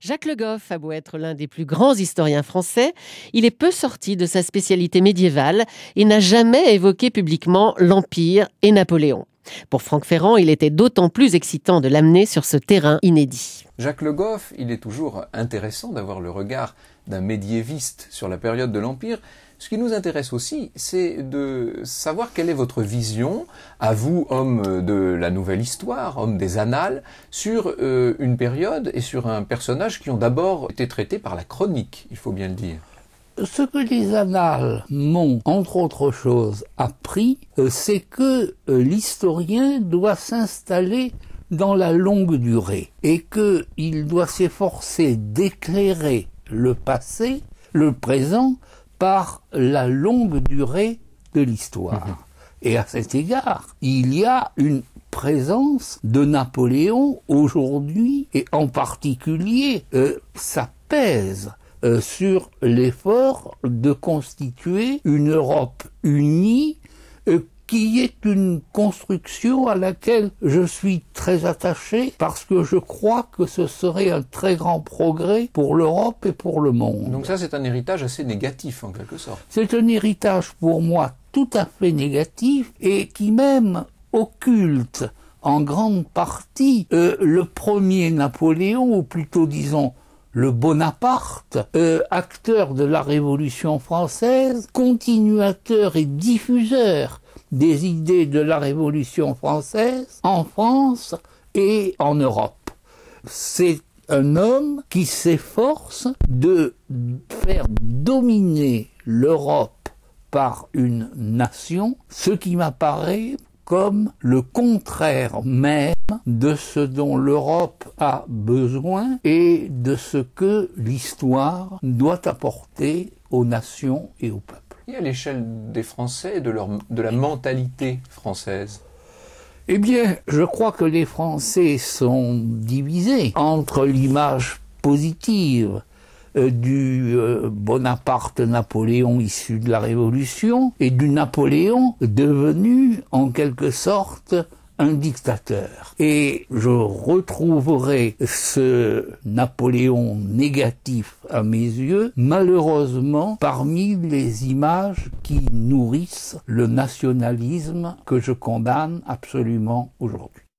Jacques Le Goff a beau être l'un des plus grands historiens français, il est peu sorti de sa spécialité médiévale et n'a jamais évoqué publiquement l'Empire et Napoléon. Pour Franck Ferrand, il était d'autant plus excitant de l'amener sur ce terrain inédit. Jacques Le Goff, il est toujours intéressant d'avoir le regard d'un médiéviste sur la période de l'Empire. Ce qui nous intéresse aussi, c'est de savoir quelle est votre vision, à vous, homme de la nouvelle histoire, homme des annales, sur une période et sur un personnage qui ont d'abord été traités par la chronique, il faut bien le dire. Ce que les annales m'ont, entre autres choses, appris, c'est que l'historien doit s'installer dans la longue durée et qu'il doit s'efforcer d'éclairer le passé, le présent, par la longue durée de l'histoire. Et à cet égard, il y a une présence de Napoléon aujourd'hui, et en particulier, ça pèse sur l'effort de constituer une Europe unie, qui est une construction à laquelle je suis très attaché parce que je crois que ce serait un très grand progrès pour l'Europe et pour le monde. Donc ça, c'est un héritage assez négatif en quelque sorte. C'est un héritage pour moi tout à fait négatif et qui même occulte en grande partie le premier Napoléon, ou plutôt disons le Bonaparte, acteur de la Révolution française, continuateur et diffuseur des idées de la Révolution française en France et en Europe. C'est un homme qui s'efforce de faire dominer l'Europe par une nation, ce qui m'apparaît comme le contraire même de ce dont l'Europe a besoin et de ce que l'histoire doit apporter aux nations et aux peuples. Et à l'échelle des Français et de la mentalité française? Eh bien, je crois que les Français sont divisés entre l'image positive du Bonaparte-Napoléon issu de la Révolution et du Napoléon devenu en quelque sorte un dictateur. Et je retrouverai ce Napoléon négatif à mes yeux, malheureusement, parmi les images qui nourrissent le nationalisme que je condamne absolument aujourd'hui.